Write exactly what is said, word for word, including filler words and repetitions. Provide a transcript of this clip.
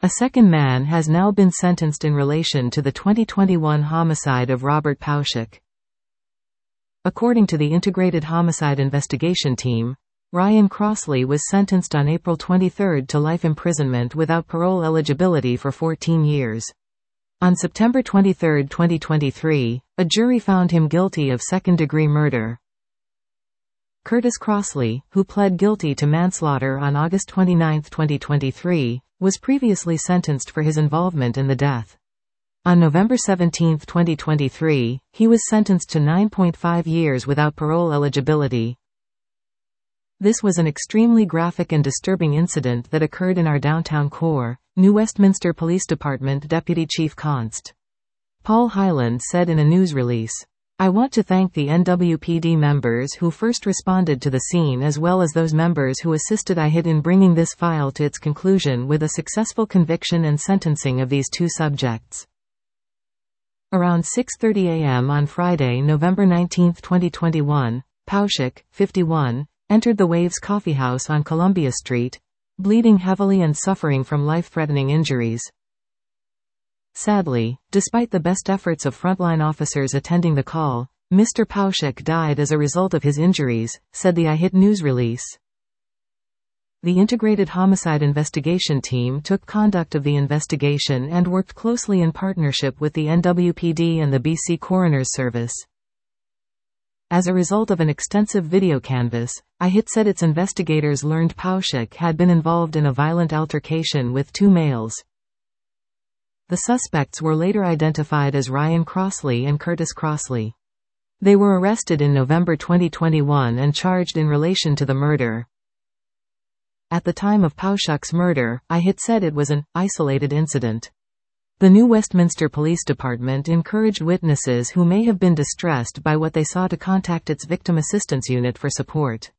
A second man has now been sentenced in relation to the twenty twenty-one homicide of Robert Pauschak. According to the Integrated Homicide Investigation Team, Ryan Crossley was sentenced on April twenty-third to life imprisonment without parole eligibility for fourteen years. On September twenty-third, twenty twenty-three, a jury found him guilty of second-degree murder. Curtis Crossley, who pled guilty to manslaughter on August twenty-ninth, twenty twenty-three, was previously sentenced for his involvement in the death. On November seventeenth, twenty twenty-three, he was sentenced to nine point five years without parole eligibility. This was an extremely graphic and disturbing incident that occurred in our downtown core, New Westminster Police Department Deputy Chief Const. Paul Hyland said in a news release, "I want to thank the N W P D members who first responded to the scene as well as those members who assisted I H I D in bringing this file to its conclusion with a successful conviction and sentencing of these two subjects." Around six thirty a m on Friday, November nineteenth, twenty twenty-one, Pauschak, fifty-one, entered the Waves Coffeehouse on Columbia Street, bleeding heavily and suffering from life-threatening injuries. Sadly, despite the best efforts of frontline officers attending the call, Mister Pauschak died as a result of his injuries, said the I H I D news release. The Integrated Homicide Investigation Team took conduct of the investigation and worked closely in partnership with the N W P D and the B C Coroner's Service. As a result of an extensive video canvass, I H I D said its investigators learned Pauschak had been involved in a violent altercation with two males. The suspects were later identified as Ryan Crossley and Curtis Crossley. They were arrested in November twenty twenty-one and charged in relation to the murder. At the time of Pauschak's murder, I H I D said it was an isolated incident. The New Westminster Police Department encouraged witnesses who may have been distressed by what they saw to contact its Victim Assistance Unit for support.